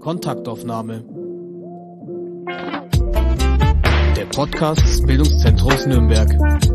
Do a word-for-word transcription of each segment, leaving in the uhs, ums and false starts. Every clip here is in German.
Kontaktaufnahme. Der Podcast des Bildungszentrums Nürnberg.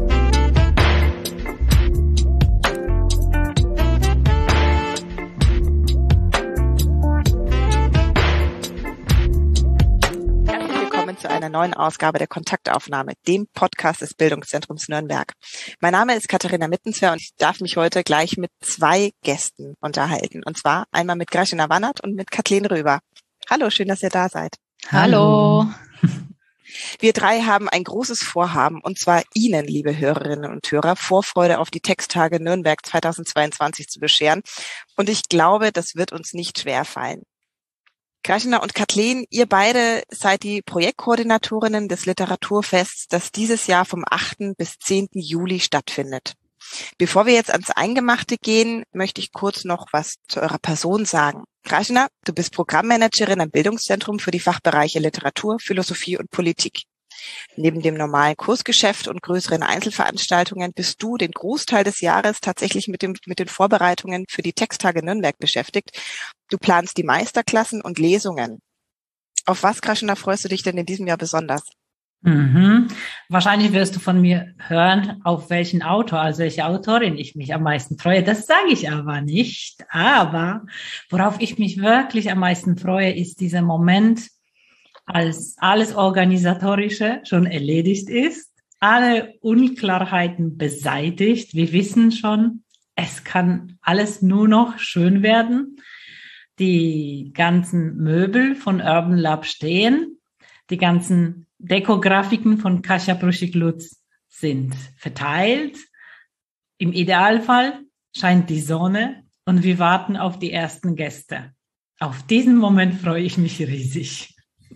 Zu einer neuen Ausgabe der Kontaktaufnahme, dem Podcast des Bildungszentrums Nürnberg. Mein Name ist Katharina Mittenswer und ich darf mich heute gleich mit zwei Gästen unterhalten. Und zwar einmal mit Grażyna Wannert und mit Kathleen Röber. Hallo, schön, dass ihr da seid. Hallo. Wir drei haben ein großes Vorhaben, und zwar Ihnen, liebe Hörerinnen und Hörer, Vorfreude auf die Texttage Nürnberg zweitausendzweiundzwanzig zu bescheren. Und ich glaube, das wird uns nicht schwerfallen. Grażyna und Kathleen, ihr beide seid die Projektkoordinatorinnen des Literaturfests, das dieses Jahr vom achten bis zehnten Juli stattfindet. Bevor wir jetzt ans Eingemachte gehen, möchte ich kurz noch was zu eurer Person sagen. Grażyna, du bist Programmmanagerin am Bildungszentrum für die Fachbereiche Literatur, Philosophie und Politik. Neben dem normalen Kursgeschäft und größeren Einzelveranstaltungen bist du den Großteil des Jahres tatsächlich mit dem, mit den Vorbereitungen für die Texttage Nürnberg beschäftigt. Du planst die Meisterklassen und Lesungen. Auf was, Grażyna, freust du dich denn in diesem Jahr besonders? Mhm. Wahrscheinlich wirst du von mir hören, auf welchen Autor, also welche Autorin ich mich am meisten freue. Das sage ich aber nicht. Aber worauf ich mich wirklich am meisten freue, ist dieser Moment, als alles Organisatorische schon erledigt ist, alle Unklarheiten beseitigt. Wir wissen schon, es kann alles nur noch schön werden. Die ganzen Möbel von Urban Lab stehen, die ganzen Dekografiken von Kasia Pruszczyk-Lutz sind verteilt. Im Idealfall scheint die Sonne und wir warten auf die ersten Gäste. Auf diesen Moment freue ich mich riesig.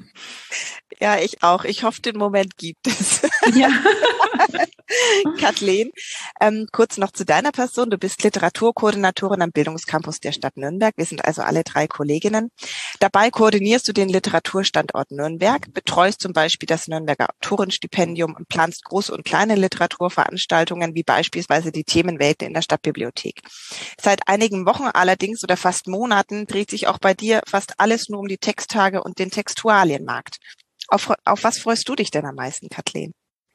Ja, ich auch. Ich hoffe, den Moment gibt es. Ja. Kathleen, ähm, kurz noch zu deiner Person. Du bist Literaturkoordinatorin am Bildungscampus der Stadt Nürnberg. Wir sind also alle drei Kolleginnen. Dabei koordinierst du den Literaturstandort Nürnberg, betreust zum Beispiel das Nürnberger Autorenstipendium und planst große und kleine Literaturveranstaltungen, wie beispielsweise die Themenwelten in der Stadtbibliothek. Seit einigen Wochen allerdings oder fast Monaten dreht sich auch bei dir fast alles nur um die Texttage und den Textualienmarkt. Auf, auf was freust du dich denn am meisten, Kathleen?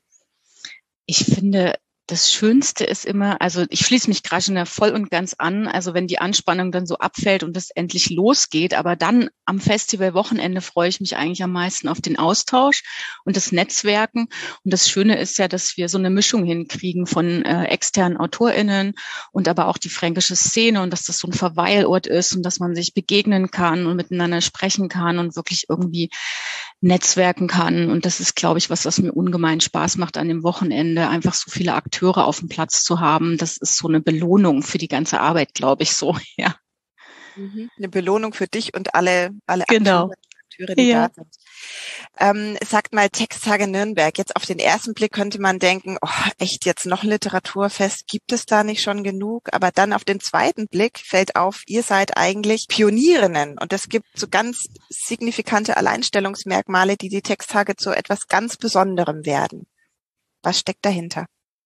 Ich finde, das Schönste ist immer, also ich schließe mich Grażyna voll und ganz an, also wenn die Anspannung dann so abfällt und es endlich losgeht, aber dann am Festivalwochenende freue ich mich eigentlich am meisten auf den Austausch und das Netzwerken. Und das Schöne ist ja, dass wir so eine Mischung hinkriegen von äh, externen AutorInnen und aber auch die fränkische Szene und dass das so ein Verweilort ist und dass man sich begegnen kann und miteinander sprechen kann und wirklich irgendwie netzwerken kann. Und das ist, glaube ich, was, was mir ungemein Spaß macht an dem Wochenende, einfach so viele Akteure auf dem Platz zu haben. Das ist so eine Belohnung für die ganze Arbeit, glaube ich, so, ja. Mhm. Eine Belohnung für dich und alle, alle genau. Akteure, die ja. da sind. Ähm, sagt mal, Texttage Nürnberg. Jetzt auf den ersten Blick könnte man denken, oh, echt jetzt noch ein Literaturfest? Gibt es da nicht schon genug? Aber dann auf den zweiten Blick fällt auf, ihr seid eigentlich Pionierinnen. Und es gibt so ganz signifikante Alleinstellungsmerkmale, die die Texttage zu etwas ganz Besonderem werden. Was steckt dahinter?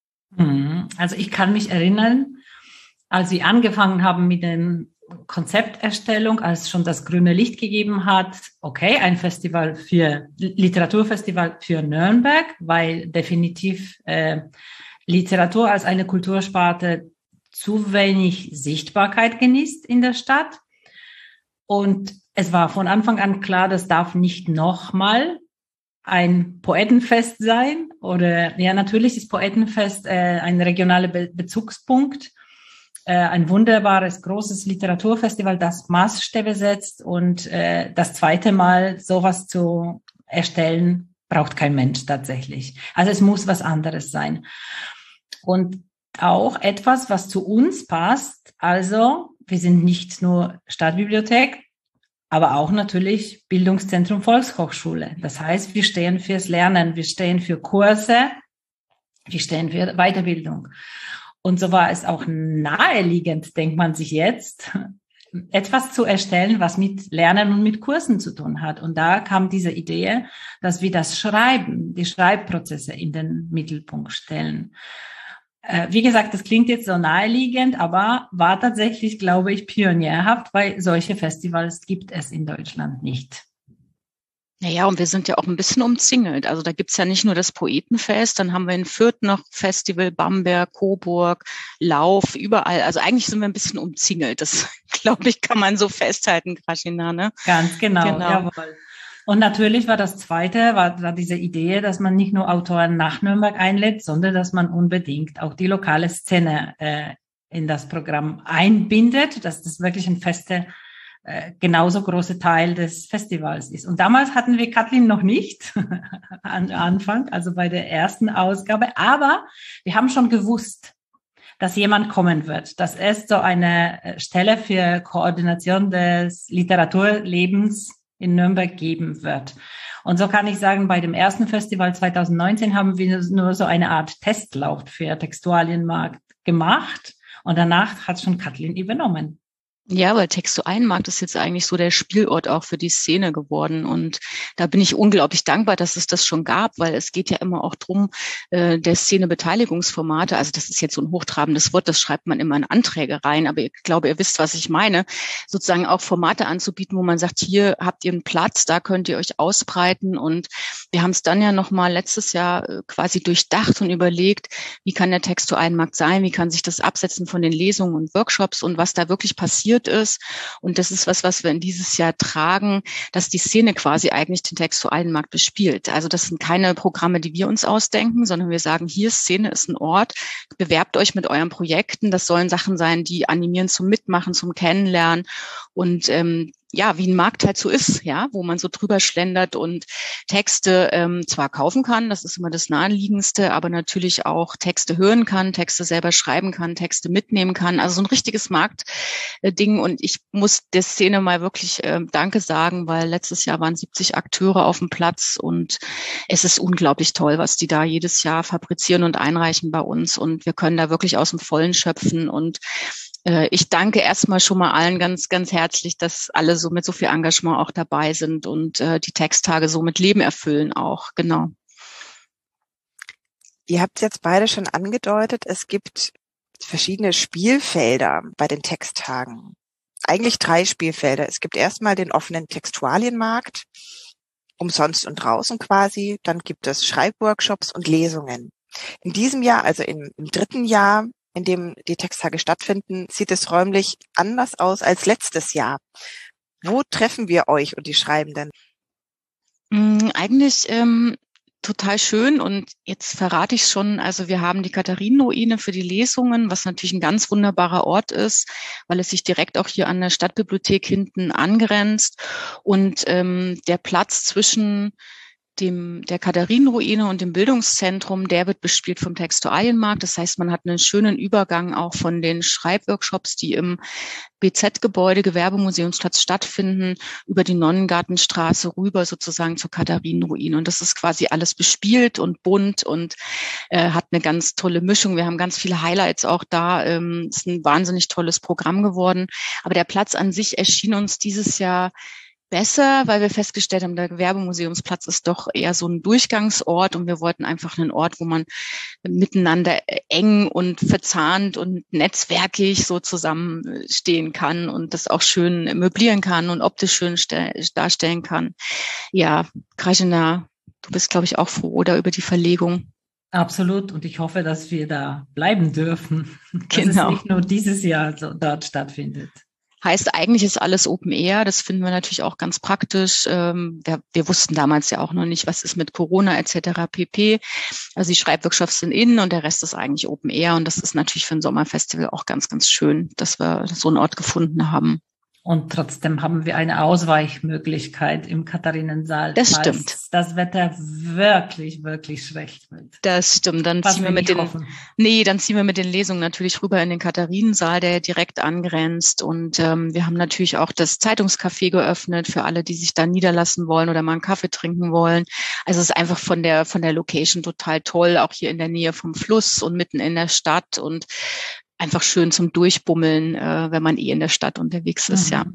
Also ich kann mich erinnern, als wir angefangen haben mit der Konzepterstellung, als schon das grüne Licht gegeben hat, okay, ein Festival für, Literaturfestival für Nürnberg, weil definitiv äh, Literatur als eine Kultursparte zu wenig Sichtbarkeit genießt in der Stadt. Und es war von Anfang an klar, das darf nicht nochmal ein Poetenfest sein oder, ja, natürlich ist Poetenfest äh, ein regionaler Be- Bezugspunkt, äh, ein wunderbares, großes Literaturfestival, das Maßstäbe setzt und äh, das zweite Mal sowas zu erstellen, braucht kein Mensch tatsächlich. Also es muss was anderes sein. Und auch etwas, was zu uns passt, also wir sind nicht nur Stadtbibliothek, aber auch natürlich Bildungszentrum Volkshochschule. Das heißt, wir stehen fürs Lernen, wir stehen für Kurse, wir stehen für Weiterbildung. Und so war es auch naheliegend, denkt man sich jetzt, etwas zu erstellen, was mit Lernen und mit Kursen zu tun hat. Und da kam diese Idee, dass wir das Schreiben, die Schreibprozesse in den Mittelpunkt stellen. Äh, wie gesagt, das klingt jetzt so naheliegend, aber war tatsächlich, glaube ich, pionierhaft, weil solche Festivals gibt es in Deutschland nicht. Naja, und wir sind ja auch ein bisschen umzingelt. Also da gibt's ja nicht nur das Poetenfest, dann haben wir in Fürth noch Festival, Bamberg, Coburg, Lauf, überall. Also eigentlich sind wir ein bisschen umzingelt. Das, glaube ich, kann man so festhalten, Grażyna, ne? Ganz genau, Genau. Jawohl. Und natürlich war das Zweite, war, war diese Idee, dass man nicht nur Autoren nach Nürnberg einlädt, sondern dass man unbedingt auch die lokale Szene äh, in das Programm einbindet, dass das wirklich ein feste Äh, genauso große Teil des Festivals ist. Und damals hatten wir Kathleen noch nicht am Anfang, also bei der ersten Ausgabe, aber wir haben schon gewusst, dass jemand kommen wird, dass es so eine Stelle für Koordination des Literaturlebens in Nürnberg geben wird. Und so kann ich sagen, bei dem ersten Festival zwanzig neunzehn haben wir nur so eine Art Testlauf für Textualienmarkt gemacht und danach hat schon Kathleen übernommen. Ja, weil Textualienmarkt ist jetzt eigentlich so der Spielort auch für die Szene geworden. Und da bin ich unglaublich dankbar, dass es das schon gab, weil es geht ja immer auch drum, äh, der Szene-Beteiligungsformate, also das ist jetzt so ein hochtrabendes Wort, das schreibt man immer in Anträge rein, aber ich glaube, ihr wisst, was ich meine, sozusagen auch Formate anzubieten, wo man sagt, hier habt ihr einen Platz, da könnt ihr euch ausbreiten. Und wir haben es dann ja nochmal letztes Jahr quasi durchdacht und überlegt, wie kann der Textualienmarkt sein, wie kann sich das absetzen von den Lesungen und Workshops und was da wirklich passiert ist. Und das ist was, was wir in dieses Jahr tragen, dass die Szene quasi eigentlich den Textualienmarkt bespielt. Also das sind keine Programme, die wir uns ausdenken, sondern wir sagen, hier Szene ist ein Ort, bewerbt euch mit euren Projekten. Das sollen Sachen sein, die animieren zum Mitmachen, zum Kennenlernen und ähm, ja, wie ein Markt halt so ist, ja, wo man so drüber schlendert und Texte ähm, zwar kaufen kann, das ist immer das Naheliegendste, aber natürlich auch Texte hören kann, Texte selber schreiben kann, Texte mitnehmen kann. Also so ein richtiges Marktding. Und ich muss der Szene mal wirklich äh, Danke sagen, weil letztes Jahr waren siebzig Akteure auf dem Platz und es ist unglaublich toll, was die da jedes Jahr fabrizieren und einreichen bei uns. Und wir können da wirklich aus dem Vollen schöpfen. Und ich danke erstmal schon mal allen ganz, ganz herzlich, dass alle so mit so viel Engagement auch dabei sind und äh, die Texttage so mit Leben erfüllen auch, genau. Ihr habt es jetzt beide schon angedeutet, es gibt verschiedene Spielfelder bei den Texttagen. Eigentlich drei Spielfelder. Es gibt erstmal den offenen Textualienmarkt, umsonst und draußen quasi. Dann gibt es Schreibworkshops und Lesungen. In diesem Jahr, also im, im dritten Jahr, in dem die Texttage stattfinden, sieht es räumlich anders aus als letztes Jahr. Wo treffen wir euch und die Schreibenden? Mm, eigentlich ähm, total schön und jetzt verrate ich schon, also wir haben die Katharinenruine für die Lesungen, was natürlich ein ganz wunderbarer Ort ist, weil es sich direkt auch hier an der Stadtbibliothek hinten angrenzt und ähm, der Platz zwischen dem, der Katharinenruine und dem Bildungszentrum, der wird bespielt vom Textualienmarkt. Das heißt, man hat einen schönen Übergang auch von den Schreibworkshops, die im B Z-Gebäude, Gewerbemuseumsplatz stattfinden, über die Nonnengartenstraße rüber sozusagen zur Katharinenruine. Und das ist quasi alles bespielt und bunt und äh, hat eine ganz tolle Mischung. Wir haben ganz viele Highlights auch da. Ähm, ist ein wahnsinnig tolles Programm geworden. Aber der Platz an sich erschien uns dieses Jahr besser, weil wir festgestellt haben, der Gewerbemuseumsplatz ist doch eher so ein Durchgangsort und wir wollten einfach einen Ort, wo man miteinander eng und verzahnt und netzwerkig so zusammenstehen kann und das auch schön möblieren kann und optisch schön darstellen kann. Ja, Grażyna, du bist, glaube ich, auch froh, oder, über die Verlegung? Absolut. Und ich hoffe, dass wir da bleiben dürfen. Dass genau. es nicht nur dieses Jahr so dort stattfindet. Heißt, eigentlich ist alles Open Air. Das finden wir natürlich auch ganz praktisch. Ähm, wir, wir wussten damals ja auch noch nicht, was ist mit Corona et cetera pp. Also die Schreibworkshops sind innen und der Rest ist eigentlich Open Air. Und das ist natürlich für ein Sommerfestival auch ganz, ganz schön, dass wir so einen Ort gefunden haben. Und trotzdem haben wir eine Ausweichmöglichkeit im Katharinensaal. Das stimmt. Das Wetter wirklich, wirklich schlecht wird. Das stimmt. Dann Was ziehen wir wir mit den, hoffen. nee, dann ziehen wir mit den Lesungen natürlich rüber in den Katharinensaal, der direkt angrenzt. Und ähm, wir haben natürlich auch das Zeitungscafé geöffnet für alle, die sich da niederlassen wollen oder mal einen Kaffee trinken wollen. Also es ist einfach von der, von der Location total toll, auch hier in der Nähe vom Fluss und mitten in der Stadt und einfach schön zum Durchbummeln, äh, wenn man eh in der Stadt unterwegs ist, mhm. ja.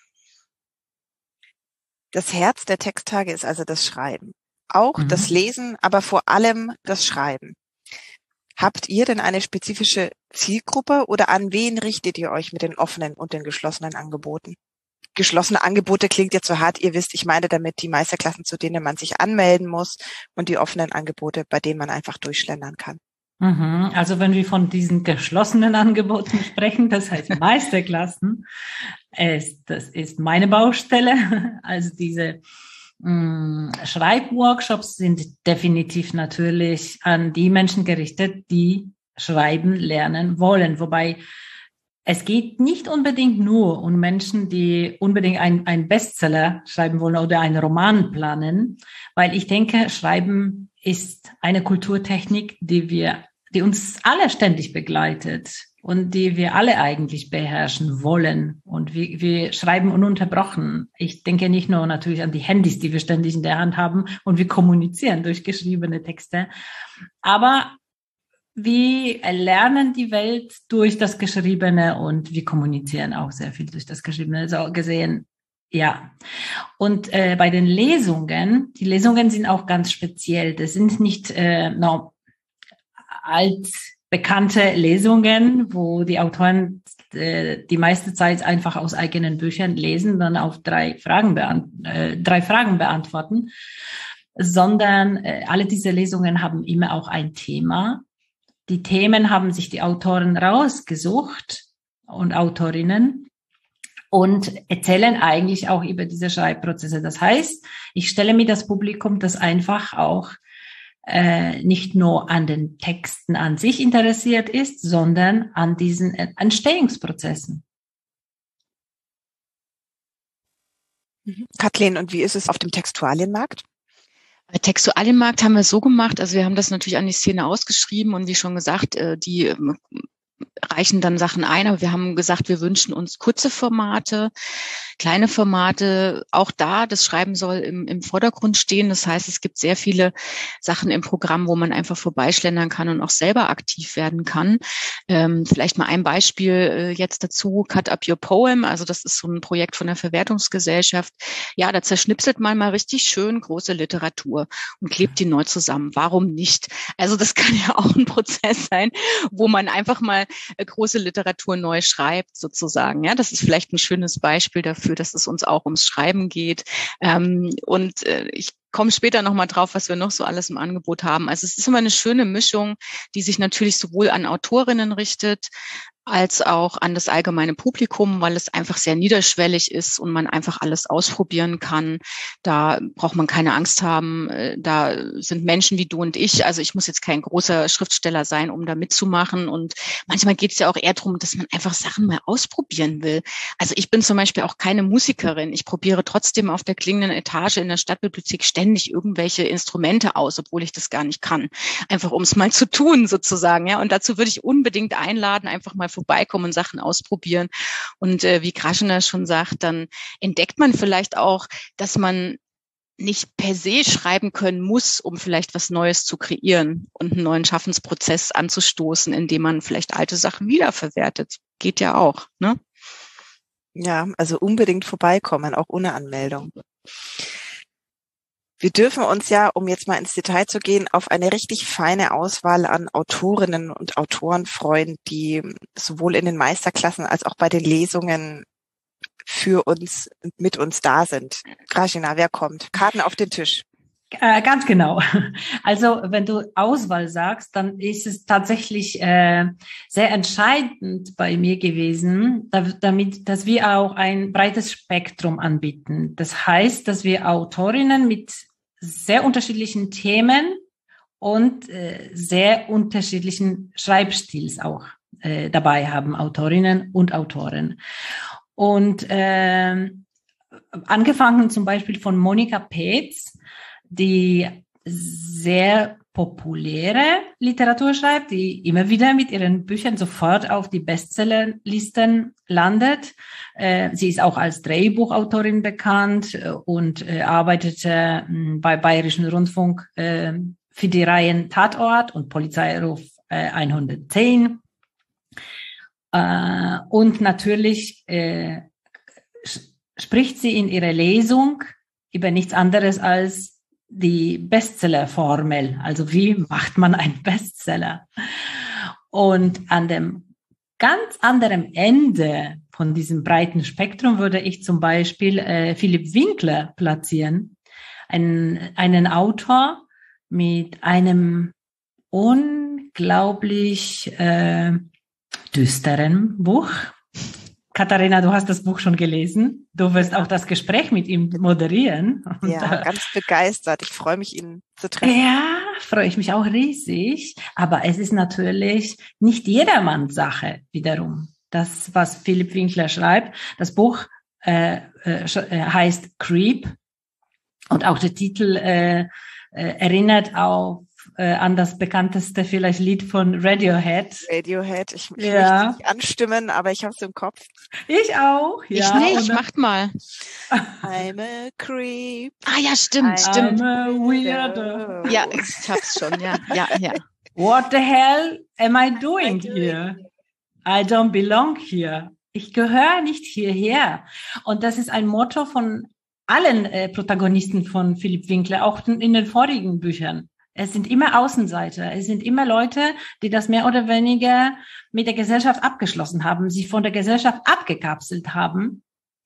Das Herz der Texttage ist also das Schreiben. Auch mhm. das Lesen, aber vor allem das Schreiben. Habt ihr denn eine spezifische Zielgruppe oder an wen richtet ihr euch mit den offenen und den geschlossenen Angeboten? Geschlossene Angebote klingt jetzt so hart, ihr wisst, ich meine damit die Meisterklassen, zu denen man sich anmelden muss, und die offenen Angebote, bei denen man einfach durchschlendern kann. Also wenn wir von diesen geschlossenen Angeboten sprechen, das heißt Meisterklassen, ist, das ist meine Baustelle. Also diese mh, Schreibworkshops sind definitiv natürlich an die Menschen gerichtet, die schreiben lernen wollen. Wobei es geht nicht unbedingt nur um Menschen, die unbedingt ein, ein Bestseller schreiben wollen oder einen Roman planen, weil ich denke, Schreiben ist eine Kulturtechnik, die wir die uns alle ständig begleitet und die wir alle eigentlich beherrschen wollen. Und wir, wir schreiben ununterbrochen. Ich denke nicht nur natürlich an die Handys, die wir ständig in der Hand haben, und wir kommunizieren durch geschriebene Texte. Aber wir lernen die Welt durch das Geschriebene und wir kommunizieren auch sehr viel durch das Geschriebene. So gesehen, ja. Und äh, bei den Lesungen, die Lesungen sind auch ganz speziell. Das sind nicht äh, no, altbekannte Lesungen, wo die Autoren äh, die meiste Zeit einfach aus eigenen Büchern lesen, dann auf drei Fragen, beant- äh, drei Fragen beantworten, sondern äh, alle diese Lesungen haben immer auch ein Thema. Die Themen haben sich die Autoren rausgesucht und Autorinnen und erzählen eigentlich auch über diese Schreibprozesse. Das heißt, ich stelle mir das Publikum, das einfach auch Äh, nicht nur an den Texten an sich interessiert ist, sondern an diesen Entstehungsprozessen. Kathleen, und wie ist es auf dem Textualienmarkt? Textualienmarkt haben wir so gemacht, also wir haben das natürlich an die Szene ausgeschrieben und wie schon gesagt, die reichen dann Sachen ein, aber wir haben gesagt, wir wünschen uns kurze Formate, kleine Formate, auch da, das Schreiben soll im, im Vordergrund stehen. Das heißt, es gibt sehr viele Sachen im Programm, wo man einfach vorbeischlendern kann und auch selber aktiv werden kann. Ähm, vielleicht mal ein Beispiel äh, jetzt dazu, Cut Up Your Poem, also das ist so ein Projekt von der Verwertungsgesellschaft. Ja, da zerschnipselt man mal richtig schön große Literatur und klebt die neu zusammen. Warum nicht? Also das kann ja auch ein Prozess sein, wo man einfach mal äh, große Literatur neu schreibt, sozusagen. Ja, das ist vielleicht ein schönes Beispiel dafür, dass es uns auch ums Schreiben geht. Ähm, und äh, ich komme später nochmal drauf, was wir noch so alles im Angebot haben. Also es ist immer eine schöne Mischung, die sich natürlich sowohl an Autorinnen richtet, als auch an das allgemeine Publikum, weil es einfach sehr niederschwellig ist und man einfach alles ausprobieren kann. Da braucht man keine Angst haben. Da sind Menschen wie du und ich. Also ich muss jetzt kein großer Schriftsteller sein, um da mitzumachen. Und manchmal geht es ja auch eher darum, dass man einfach Sachen mal ausprobieren will. Also ich bin zum Beispiel auch keine Musikerin. Ich probiere trotzdem auf der klingenden Etage in der Stadtbibliothek ständig irgendwelche Instrumente aus, obwohl ich das gar nicht kann. Einfach um es mal zu tun, sozusagen. Ja. Und dazu würde ich unbedingt einladen, einfach mal vorbeikommen und Sachen ausprobieren. Und äh, wie Grażyna schon sagt, dann entdeckt man vielleicht auch, dass man nicht per se schreiben können muss, um vielleicht was Neues zu kreieren und einen neuen Schaffensprozess anzustoßen, indem man vielleicht alte Sachen wiederverwertet. Geht ja auch, ne? Ja, also unbedingt vorbeikommen, auch ohne Anmeldung. Wir dürfen uns ja, um jetzt mal ins Detail zu gehen, auf eine richtig feine Auswahl an Autorinnen und Autoren freuen, die sowohl in den Meisterklassen als auch bei den Lesungen für uns und mit uns da sind. Grażyna, wer kommt? Karten auf den Tisch. Äh, ganz genau. Also wenn du Auswahl sagst, dann ist es tatsächlich äh, sehr entscheidend bei mir gewesen, da, damit, dass wir auch ein breites Spektrum anbieten. Das heißt, dass wir Autorinnen mit sehr unterschiedlichen Themen und äh, sehr unterschiedlichen Schreibstils auch äh, dabei haben, Autorinnen und Autoren. Und äh, angefangen zum Beispiel von Monika Peetz, die sehr populäre Literatur schreibt, die immer wieder mit ihren Büchern sofort auf die Bestsellerlisten landet. Äh, sie ist auch als Drehbuchautorin bekannt und äh, arbeitete äh, bei Bayerischen Rundfunk äh, für die Reihen Tatort und Polizeiruf äh, hundertzehn. Äh, und natürlich äh, spricht sie in ihrer Lesung über nichts anderes als die Bestseller-Formel. Also wie macht man einen Bestseller? Und an dem ganz anderen Ende von diesem breiten Spektrum würde ich zum Beispiel äh, Philipp Winkler platzieren. Ein, einen Autor mit einem unglaublich äh, düsteren Buch. Katharina, du hast das Buch schon gelesen. Du wirst auch das Gespräch mit ihm moderieren. Und, ja, ganz begeistert. Ich freue mich, ihn zu treffen. Ja, freue ich mich auch riesig. Aber es ist natürlich nicht jedermanns Sache wiederum. Das, was Philipp Winkler schreibt, das Buch äh, äh, heißt Creep. Und auch der Titel äh, äh, erinnert auf äh, an das bekannteste vielleicht Lied von Radiohead. Radiohead, ich, ich ja. möchte nicht anstimmen, aber ich habe es im Kopf. Ich auch, ja. Ich nicht, macht mal. I'm a creep. Ah ja, stimmt, I'm stimmt. a weirdo. Ja, ich hab's schon, ja, ja, ja. What the hell am I doing here? I don't belong here. Ich gehöre nicht hierher. Und das ist ein Motto von allen äh, Protagonisten von Philipp Winkler, auch in den vorigen Büchern. Es sind immer Außenseiter. Es sind immer Leute, die das mehr oder weniger mit der Gesellschaft abgeschlossen haben, sich von der Gesellschaft abgekapselt haben.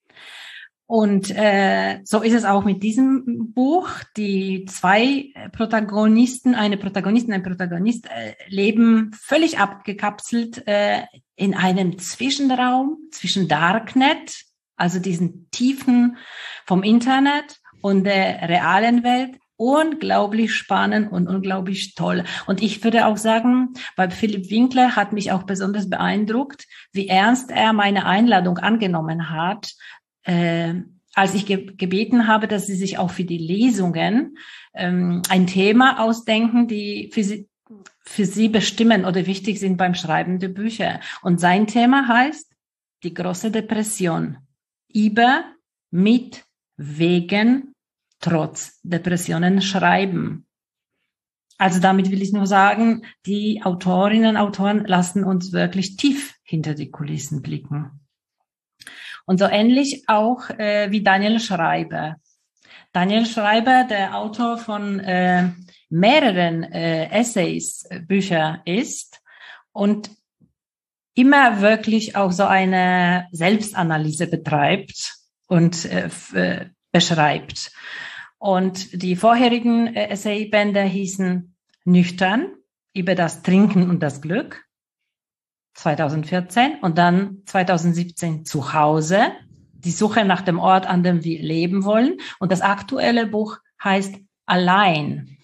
Und äh, so ist es auch mit diesem Buch. Die zwei Protagonisten, eine Protagonistin, ein Protagonist, äh, leben völlig abgekapselt äh, in einem Zwischenraum zwischen Darknet, also diesen Tiefen vom Internet und der realen Welt. Unglaublich spannend und unglaublich toll. Und ich würde auch sagen, bei Philipp Winkler hat mich auch besonders beeindruckt, wie ernst er meine Einladung angenommen hat, äh, als ich ge- gebeten habe, dass sie sich auch für die Lesungen ähm, ein Thema ausdenken, die für sie, für sie bestimmen oder wichtig sind beim Schreiben der Bücher. Und sein Thema heißt die große Depression. Über, mit, wegen, trotz Depressionen schreiben. Also damit will ich nur sagen, die Autorinnen und Autoren lassen uns wirklich tief hinter die Kulissen blicken. Und so ähnlich auch äh, wie Daniel Schreiber. Daniel Schreiber, der Autor von äh, mehreren äh, Essays, äh, Bücher ist und immer wirklich auch so eine Selbstanalyse betreibt und äh, f- beschreibt. Und die vorherigen äh, Essaybände hießen Nüchtern, über das Trinken und das Glück, zweitausendvierzehn, und dann zweitausendsiebzehn zu Hause, die Suche nach dem Ort, an dem wir leben wollen. Und das aktuelle Buch heißt Allein.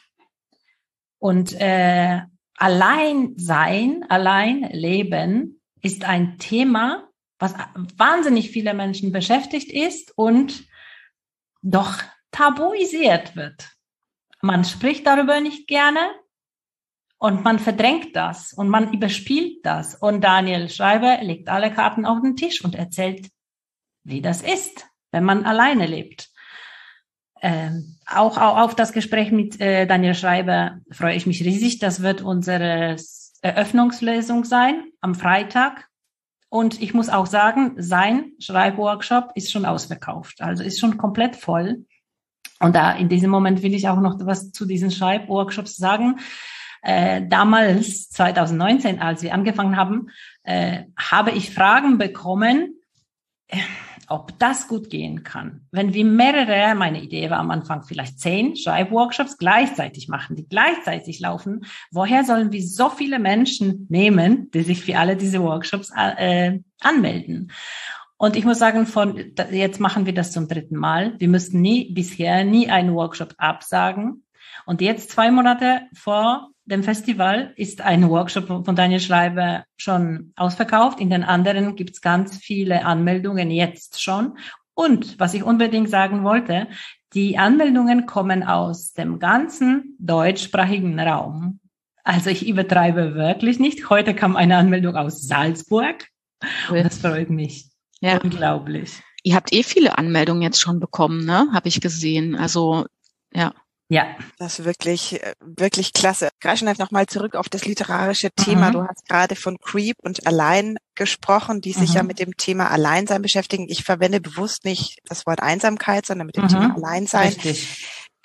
Und äh, allein sein, allein leben ist ein Thema, was wahnsinnig viele Menschen beschäftigt ist und doch tabuisiert wird. Man spricht darüber nicht gerne und man verdrängt das und man überspielt das. Und Daniel Schreiber legt alle Karten auf den Tisch und erzählt, wie das ist, wenn man alleine lebt. Ähm, auch, auch auf das Gespräch mit äh, Daniel Schreiber freue ich mich riesig. Das wird unsere Eröffnungslesung sein am Freitag. Und ich muss auch sagen, sein Schreibworkshop ist schon ausverkauft, also ist schon komplett voll. Und da in diesem Moment will ich auch noch was zu diesen Schreibworkshops sagen. Äh, damals, zweitausendneunzehn, als wir angefangen haben, äh, habe ich Fragen bekommen, äh, ob das gut gehen kann. Wenn wir mehrere, meine Idee war am Anfang vielleicht zehn Schreibworkshops gleichzeitig machen, die gleichzeitig laufen, woher sollen wir so viele Menschen nehmen, die sich für alle diese Workshops äh, anmelden? Und ich muss sagen, von jetzt machen wir das zum dritten Mal. Wir müssten nie, bisher nie einen Workshop absagen. Und jetzt zwei Monate vor dem Festival ist ein Workshop von Daniel Schreiber schon ausverkauft. In den anderen gibt es ganz viele Anmeldungen jetzt schon. Und was ich unbedingt sagen wollte, die Anmeldungen kommen aus dem ganzen deutschsprachigen Raum. Also ich übertreibe wirklich nicht. Heute kam eine Anmeldung aus Salzburg. Und das freut mich. Ja. Unglaublich. Ihr habt eh viele Anmeldungen jetzt schon bekommen, ne? Habe ich gesehen. Also, ja. Ja. Das ist wirklich, wirklich klasse. Greifen einfach nochmal zurück auf das literarische Thema. Mhm. Du hast gerade von Creep und Allein gesprochen, die sich mhm. ja mit dem Thema Alleinsein beschäftigen. Ich verwende bewusst nicht das Wort Einsamkeit, sondern mit dem mhm. Thema Alleinsein. Richtig.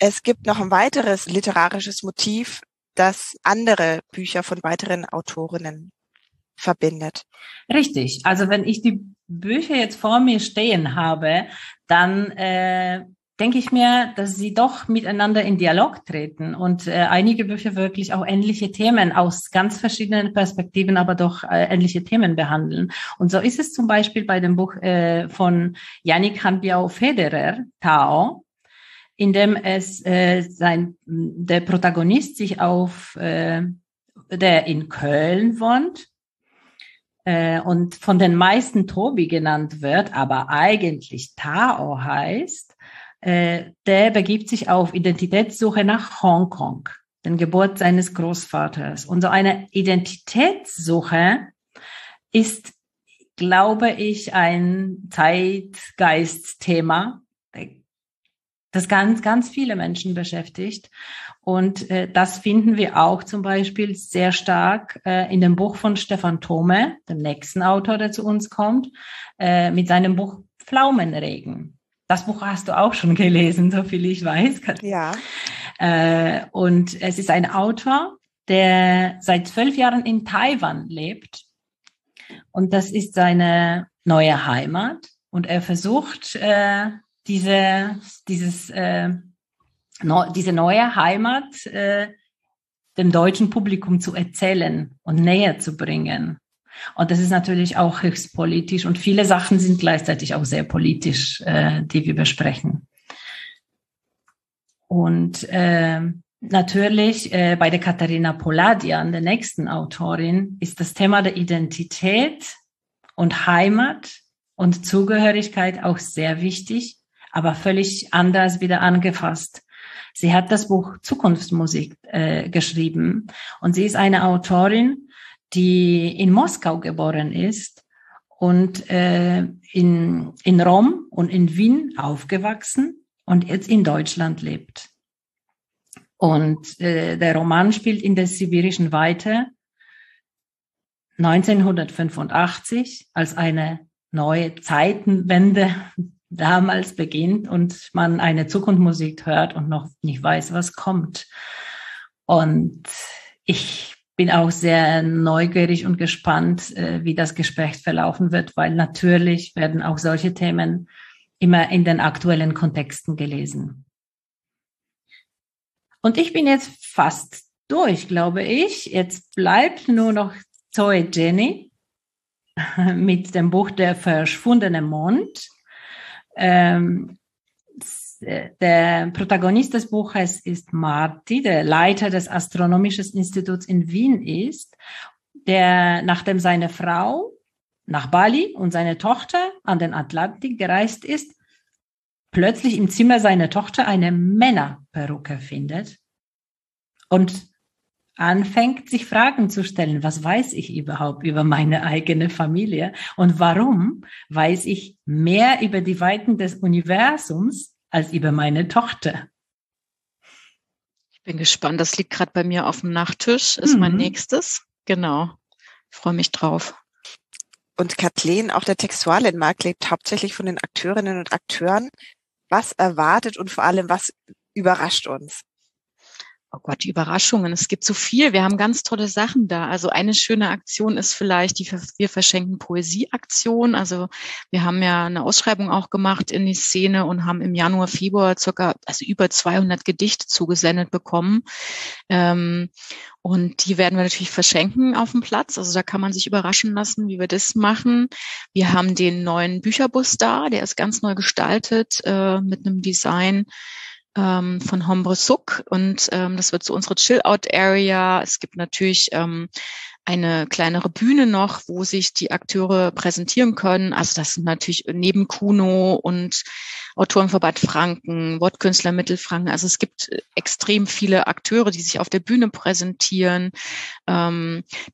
es gibt noch ein weiteres literarisches Motiv, das andere Bücher von weiteren Autorinnen verbindet. Richtig. Also wenn ich die Bücher jetzt vor mir stehen habe, dann äh, denke ich mir, dass sie doch miteinander in Dialog treten und äh, einige Bücher wirklich auch ähnliche Themen aus ganz verschiedenen Perspektiven, aber doch äh, ähnliche Themen behandeln. Und so ist es zum Beispiel bei dem Buch äh, von Yannick Hanbiao-Federer, Tao, in dem es äh, sein der Protagonist sich auf äh, der in Köln wohnt äh, und von den meisten Tobi genannt wird, aber eigentlich Tao heißt, äh, der begibt sich auf Identitätssuche nach Hongkong, den Geburt seines Großvaters. Und so eine Identitätssuche ist, glaube ich, ein Zeitgeistthema, das ganz, ganz viele Menschen beschäftigt. Und äh, das finden wir auch zum Beispiel sehr stark äh, in dem Buch von Stefan Thome, dem nächsten Autor, der zu uns kommt, äh, mit seinem Buch Pflaumenregen. Das Buch hast du auch schon gelesen, so viel ich weiß. Ja. Äh, und es ist ein Autor, der seit zwölf Jahren in Taiwan lebt. Und das ist seine neue Heimat. Und er versucht, äh, diese, dieses, äh, no, diese neue Heimat äh, dem deutschen Publikum zu erzählen und näher zu bringen. Und das ist natürlich auch höchst politisch und viele Sachen sind gleichzeitig auch sehr politisch, äh, die wir besprechen. Und äh, natürlich äh, bei der Katharina Poladian, der nächsten Autorin, ist das Thema der Identität und Heimat und Zugehörigkeit auch sehr wichtig, aber völlig anders wieder angefasst. Sie hat das Buch Zukunftsmusik äh, geschrieben und sie ist eine Autorin, die in Moskau geboren ist und äh, in, in Rom und in Wien aufgewachsen und jetzt in Deutschland lebt. Und äh, der Roman spielt in der sibirischen Weite neunzehnhundertfünfundachtzig, als eine neue Zeitenwende damals beginnt und man eine Zukunftsmusik hört und noch nicht weiß, was kommt. Und ich bin auch sehr neugierig und gespannt, wie das Gespräch verlaufen wird, weil natürlich werden auch solche Themen immer in den aktuellen Kontexten gelesen. Und ich bin jetzt fast durch, glaube ich. Jetzt bleibt nur noch Zoe Jenny mit dem Buch Der verschwundene Mond. Ähm, der Protagonist des Buches ist Marty, der Leiter des Astronomischen Instituts in Wien ist, der, nachdem seine Frau nach Bali und seine Tochter an den Atlantik gereist ist, plötzlich im Zimmer seiner Tochter eine Männerperücke findet und anfängt, sich Fragen zu stellen. Was weiß ich überhaupt über meine eigene Familie? Und warum weiß ich mehr über die Weiten des Universums als über meine Tochter? Ich bin gespannt. Das liegt gerade bei mir auf dem Nachttisch. Ist mhm. mein nächstes. Genau. Ich freue mich drauf. Und Kathleen, auch der Textualenmarkt lebt hauptsächlich von den Akteurinnen und Akteuren. Was erwartet und vor allem, was überrascht uns? Oh Gott, die Überraschungen. Es gibt so viel. Wir haben ganz tolle Sachen da. Also eine schöne Aktion ist vielleicht die Wir verschenken Poesie-Aktion. Also wir haben ja eine Ausschreibung auch gemacht in die Szene und haben im Januar, Februar circa, also über zweihundert Gedichte zugesendet bekommen. Ähm, und die werden wir natürlich verschenken auf dem Platz. Also da kann man sich überraschen lassen, wie wir das machen. Wir haben den neuen Bücherbus da. Der ist ganz neu gestaltet äh, mit einem Design Ähm, von Hombre Suk und ähm, das wird so unsere Chill-Out-Area. Es gibt natürlich ähm, eine kleinere Bühne noch, wo sich die Akteure präsentieren können. Also das sind natürlich neben Kuno und Autorenverband Franken, Wortkünstler Mittelfranken. Also es gibt extrem viele Akteure, die sich auf der Bühne präsentieren. Ähm, dann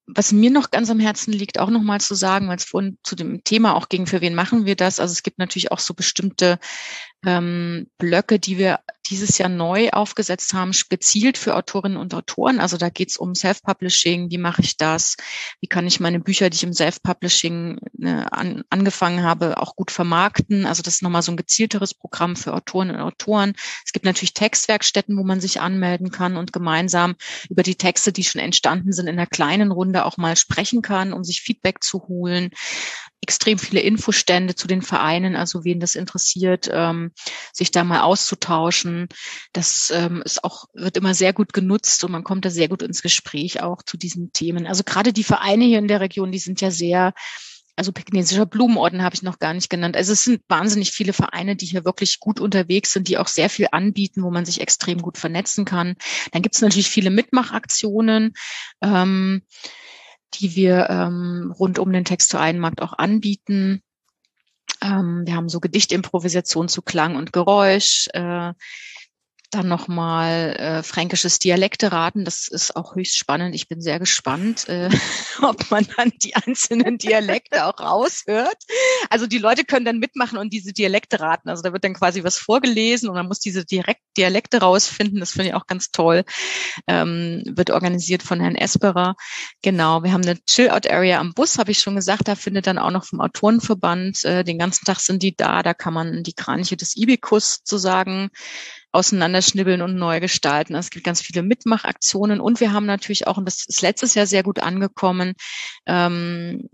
was mir noch ganz am Herzen liegt, auch nochmal zu sagen, weil es vorhin zu dem Thema auch ging, für wen machen wir das? Also es gibt natürlich auch so bestimmte ähm, Blöcke, die wir dieses Jahr neu aufgesetzt haben, gezielt für Autorinnen und Autoren. Also da geht es um Self-Publishing, wie mache ich das? Wie kann ich meine Bücher, die ich im Self-Publishing äh, an, angefangen habe, auch gut vermarkten? Also das ist nochmal so ein gezielteres Programm für Autorinnen und Autoren. Es gibt natürlich Textwerkstätten, wo man sich anmelden kann und gemeinsam über die Texte, die schon entstanden sind, in einer kleinen Runde auch mal sprechen kann, um sich Feedback zu holen. Extrem viele Infostände zu den Vereinen, also wen das interessiert, ähm, sich da mal auszutauschen. Das ähm, ist auch, wird immer sehr gut genutzt und man kommt da sehr gut ins Gespräch auch zu diesen Themen. Also gerade die Vereine hier in der Region, die sind ja sehr, also Pekinesischer Blumenorden habe ich noch gar nicht genannt. Also es sind wahnsinnig viele Vereine, die hier wirklich gut unterwegs sind, die auch sehr viel anbieten, wo man sich extrem gut vernetzen kann. Dann gibt es natürlich viele Mitmachaktionen, ähm, die wir ähm, rund um den Text-zu-einen-Markt auch anbieten. Ähm, wir haben so Gedichtimprovisation zu Klang und Geräusch. Äh, dann nochmal äh, fränkisches Dialekteraten. Das ist auch höchst spannend. Ich bin sehr gespannt, äh, ob man dann die einzelnen Dialekte auch raushört. Also die Leute können dann mitmachen und diese Dialekte raten. Also da wird dann quasi was vorgelesen und man muss diese Direkt Dialekte rausfinden. Das finde ich auch ganz toll. Ähm, wird organisiert von Herrn Esperer. Genau, wir haben eine Chill-Out-Area am Bus, habe ich schon gesagt. Da findet dann auch noch vom Autorenverband, äh, den ganzen Tag sind die da. Da kann man die Kraniche des Ibikus sozusagen auseinanderschnibbeln und neu gestalten. Es gibt ganz viele Mitmachaktionen und wir haben natürlich auch, und das ist letztes Jahr sehr gut angekommen, ähm,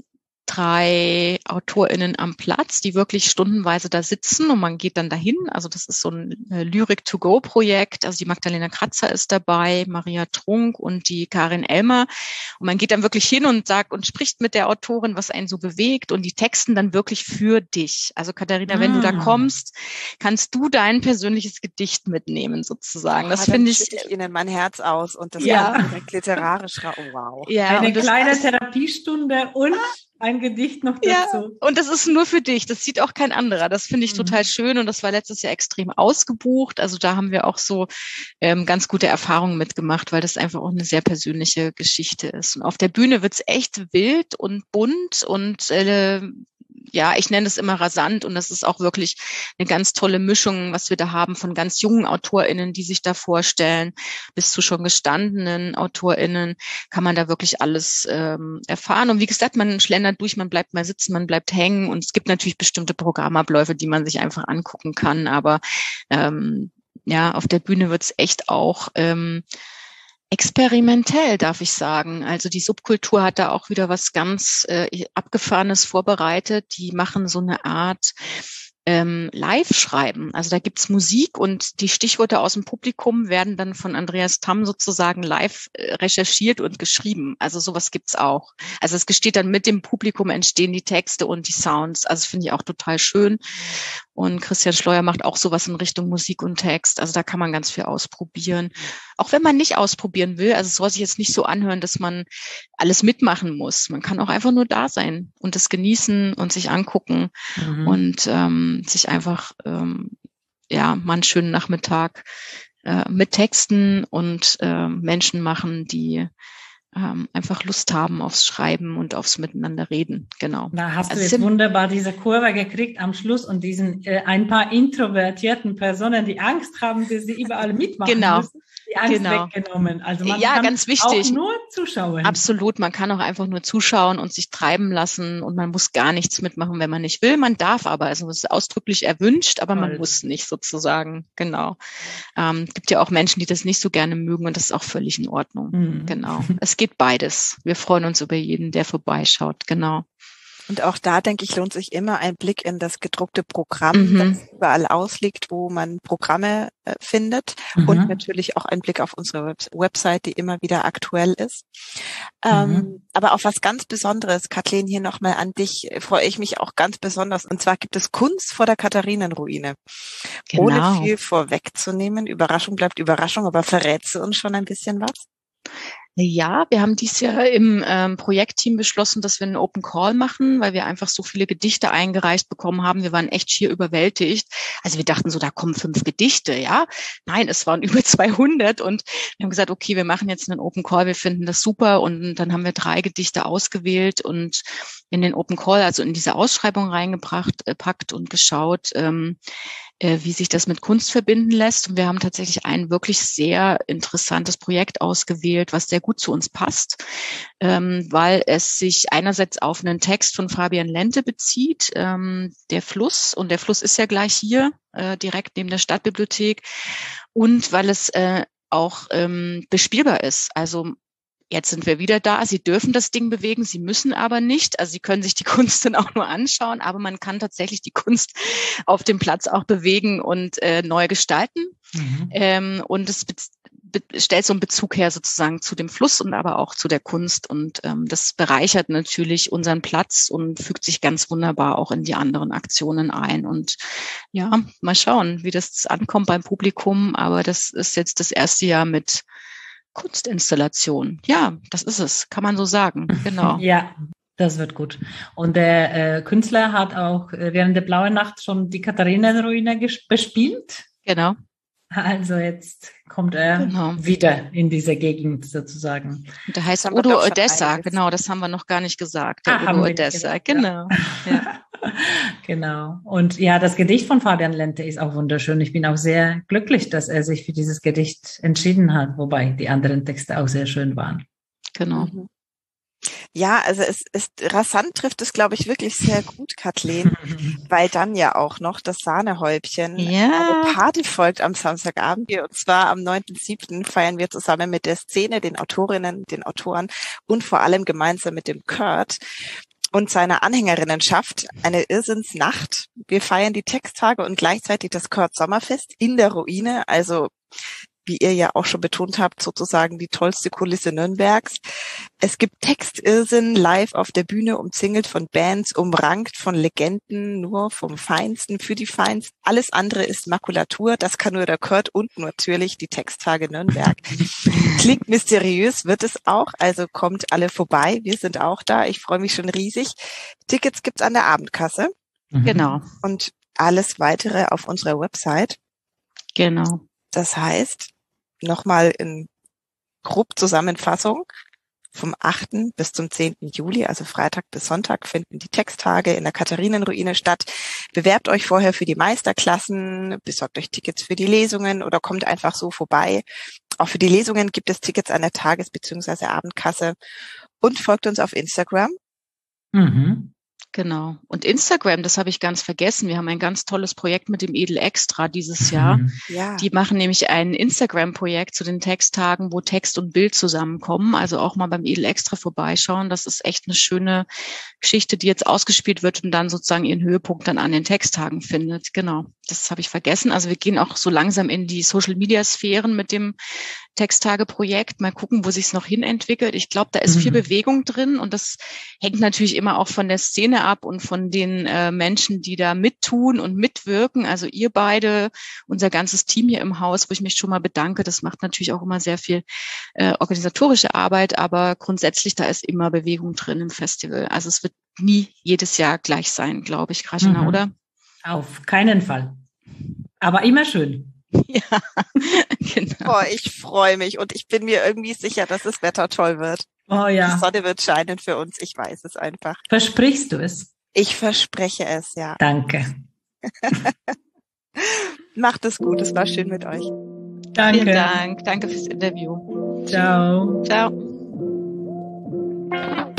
drei AutorInnen am Platz, die wirklich stundenweise da sitzen und man geht dann dahin. Also das ist so ein Lyrik-to-go-Projekt. Also die Magdalena Kratzer ist dabei, Maria Trunk und die Karin Elmer. Und man geht dann wirklich hin und sagt und spricht mit der Autorin, was einen so bewegt und die texten dann wirklich für dich. Also Katharina, ah. wenn du da kommst, kannst du dein persönliches Gedicht mitnehmen sozusagen. Oh, das finde ich. ich Ihnen mein Herz aus und das ja. war direkt literarisch. Oh, wow. Ja, eine kleine Therapiestunde und ein Gedicht noch dazu. Ja, und das ist nur für dich. Das sieht auch kein anderer. Das finde ich mhm. total schön und das war letztes Jahr extrem ausgebucht. Also da haben wir auch so ähm, ganz gute Erfahrungen mitgemacht, weil das einfach auch eine sehr persönliche Geschichte ist. Und auf der Bühne wird's echt wild und bunt und äh, ja, ich nenne es immer rasant und das ist auch wirklich eine ganz tolle Mischung, was wir da haben von ganz jungen AutorInnen, die sich da vorstellen, bis zu schon gestandenen AutorInnen kann man da wirklich alles ähm, erfahren. Und wie gesagt, man schlendert durch, man bleibt mal sitzen, man bleibt hängen und es gibt natürlich bestimmte Programmabläufe, die man sich einfach angucken kann, aber ähm, ja, auf der Bühne wird's echt auch ähm, experimentell, darf ich sagen. Also die Subkultur hat da auch wieder was ganz äh, Abgefahrenes vorbereitet. Die machen so eine Art ähm, Live-Schreiben. Also da gibt's Musik und die Stichworte aus dem Publikum werden dann von Andreas Tamm sozusagen live äh, recherchiert und geschrieben. Also sowas gibt's auch. Also es gesteht dann mit dem Publikum entstehen die Texte und die Sounds. Also finde ich auch total schön. Und Christian Schleuer macht auch sowas in Richtung Musik und Text. Also da kann man ganz viel ausprobieren. Auch wenn man nicht ausprobieren will, also es soll sich jetzt nicht so anhören, dass man alles mitmachen muss. Man kann auch einfach nur da sein und das genießen und sich angucken mhm. und ähm, sich einfach ähm, ja mal einen schönen Nachmittag äh, mit Texten und äh, Menschen machen, die ähm, einfach Lust haben aufs Schreiben und aufs Miteinander reden. Genau. Da hast also du jetzt wunderbar diese Kurve gekriegt am Schluss und diesen äh, ein paar introvertierten Personen, die Angst haben, dass sie überall mitmachen genau. müssen. Die Angst genau. weggenommen. Also man ja, kann ganz wichtig. auch nur zuschauen. Absolut, man kann auch einfach nur zuschauen und sich treiben lassen und man muss gar nichts mitmachen, wenn man nicht will. Man darf aber, also es ist ausdrücklich erwünscht, aber Toll. Man muss nicht sozusagen. Genau. Ähm, gibt ja auch Menschen, die das nicht so gerne mögen und das ist auch völlig in Ordnung. Mhm. Genau. Es geht beides. Wir freuen uns über jeden, der vorbeischaut. Genau. Und auch da, denke ich, lohnt sich immer ein Blick in das gedruckte Programm, mhm. das überall ausliegt, wo man Programme äh, findet mhm. und natürlich auch ein Blick auf unsere Web- Website, die immer wieder aktuell ist. Ähm, mhm. Aber auf was ganz Besonderes, Kathleen, hier nochmal an dich, freue ich mich auch ganz besonders. Und zwar gibt es Kunst vor der Katharinenruine. Genau. Ohne viel vorwegzunehmen, Überraschung bleibt Überraschung, aber verrätst du uns schon ein bisschen was? Ja, wir haben dieses Jahr im ähm, Projektteam beschlossen, dass wir einen Open Call machen, weil wir einfach so viele Gedichte eingereicht bekommen haben. Wir waren echt schier überwältigt. Also wir dachten so, da kommen fünf Gedichte, ja. Nein, es waren über zweihundert und wir haben gesagt, okay, wir machen jetzt einen Open Call, wir finden das super und dann haben wir drei Gedichte ausgewählt und in den Open Call, also in diese Ausschreibung reingebracht, äh, packt und geschaut, ähm, äh, wie sich das mit Kunst verbinden lässt. Und wir haben tatsächlich ein wirklich sehr interessantes Projekt ausgewählt, was sehr gut zu uns passt, ähm, weil es sich einerseits auf einen Text von Fabian Lente bezieht, ähm, der Fluss. Und der Fluss ist ja gleich hier, äh, direkt neben der Stadtbibliothek. Und weil es äh, auch ähm, bespielbar ist. Also jetzt sind wir wieder da. Sie dürfen das Ding bewegen, Sie müssen aber nicht. Also Sie können sich die Kunst dann auch nur anschauen, aber man kann tatsächlich die Kunst auf dem Platz auch bewegen und äh, neu gestalten. Mhm. Ähm, und es be- be- stellt so einen Bezug her sozusagen zu dem Fluss und aber auch zu der Kunst. Und ähm, das bereichert natürlich unseren Platz und fügt sich ganz wunderbar auch in die anderen Aktionen ein. Und ja, mal schauen, wie das ankommt beim Publikum. Aber das ist jetzt das erste Jahr mit Kunstinstallation. Ja, das ist es, kann man so sagen. Genau. Ja, das wird gut. Und der äh, Künstler hat auch äh, während der Blauen Nacht schon die Katharinenruine ges- bespielt. Genau. Also jetzt kommt er genau. wieder in diese Gegend sozusagen. Und der heißt Odo Odessa, genau, das haben wir noch gar nicht gesagt. Der ah, Odo Odessa, gesagt, genau. Ja. Genau. Und ja, das Gedicht von Fabian Lente ist auch wunderschön. Ich bin auch sehr glücklich, dass er sich für dieses Gedicht entschieden hat, wobei die anderen Texte auch sehr schön waren. Genau. Ja, also es ist, rasant trifft es, glaube ich, wirklich sehr gut, Kathleen, weil dann ja auch noch das Sahnehäubchen ja. eine Party folgt am Samstagabend. Und zwar am neunten siebten feiern wir zusammen mit der Szene, den Autorinnen, den Autoren und vor allem gemeinsam mit dem Kurt und seiner Anhängerinnenschaft eine Irrsinnsnacht. Wir feiern die Texttage und gleichzeitig das Kurt Sommerfest in der Ruine, also wie ihr ja auch schon betont habt, sozusagen die tollste Kulisse Nürnbergs. Es gibt Textirrsinn live auf der Bühne, umzingelt von Bands, umrankt von Legenden, nur vom Feinsten für die Feinsten. Alles andere ist Makulatur, das kann nur der Kurt und natürlich die Texttage Nürnberg. Klingt mysteriös, wird es auch, also kommt alle vorbei, wir sind auch da, ich freue mich schon riesig. Tickets gibt's an der Abendkasse. Genau. Und alles weitere auf unserer Website. Genau. Das heißt, nochmal in grob Zusammenfassung, vom achten bis zum zehnten Juli, also Freitag bis Sonntag, finden die Texttage in der Katharinenruine statt. Bewerbt euch vorher für die Meisterklassen, besorgt euch Tickets für die Lesungen oder kommt einfach so vorbei. Auch für die Lesungen gibt es Tickets an der Tages- bzw. Abendkasse und folgt uns auf Instagram. Mhm. Genau. Und Instagram, das habe ich ganz vergessen. Wir haben ein ganz tolles Projekt mit dem Edel Extra dieses Jahr. Mhm. Ja. Die machen nämlich ein Instagram-Projekt zu den Texttagen, wo Text und Bild zusammenkommen. Also auch mal beim Edel Extra vorbeischauen. Das ist echt eine schöne Geschichte, die jetzt ausgespielt wird und dann sozusagen ihren Höhepunkt dann an den Texttagen findet. Genau. Das habe ich vergessen. Also wir gehen auch so langsam in die Social-Media-Sphären mit dem Texttage-Projekt. Mal gucken, wo sich es noch hin entwickelt. Ich glaube, da ist mhm. viel Bewegung drin und das hängt natürlich immer auch von der Szene ab und von den äh, Menschen, die da mittun und mitwirken. Also ihr beide, unser ganzes Team hier im Haus, wo ich mich schon mal bedanke. Das macht natürlich auch immer sehr viel äh, organisatorische Arbeit, aber grundsätzlich da ist immer Bewegung drin im Festival. Also es wird nie jedes Jahr gleich sein, glaube ich, Grażyna, mhm. oder? Auf keinen Fall. Aber immer schön. Ja, genau. Boah, ich freue mich und ich bin mir irgendwie sicher, dass das Wetter toll wird. Oh ja. Die Sonne wird scheinen für uns, ich weiß es einfach. Versprichst du es? Ich verspreche es, ja. Danke. Macht es gut, es war schön mit euch. Danke. Vielen Dank, danke fürs Interview. Ciao. Ciao.